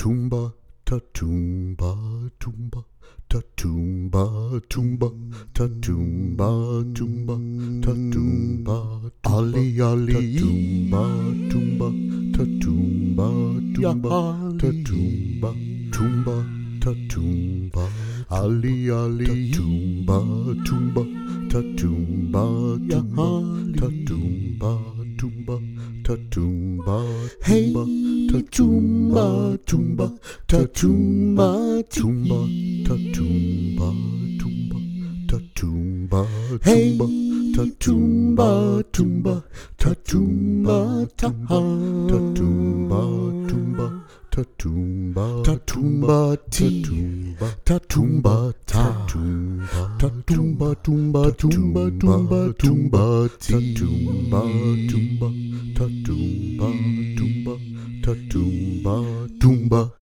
Tumba, tatumba, tumba, tatumba, tumba, tatumba, tumba, tatumba, ali, ali, tumba, tumba, tatumba, tumba, tatumba, tumba, tatumba, ali, ali, tumba, tumba, tatumba, tumba, tatumba, tumba, tatumba, Hey, tumba, tumba, tatumba, tumba, tatumba, tumba, tatumba, Hey, tumba, tumba, tatumba, tatumba, tumba, tatumba, tatumba, tatumba, tatumba, tatumba, tatumba, tumba, tumba, tumba, tumba, tatumba, tumba, tatumba, tumba, tatumba, tumba.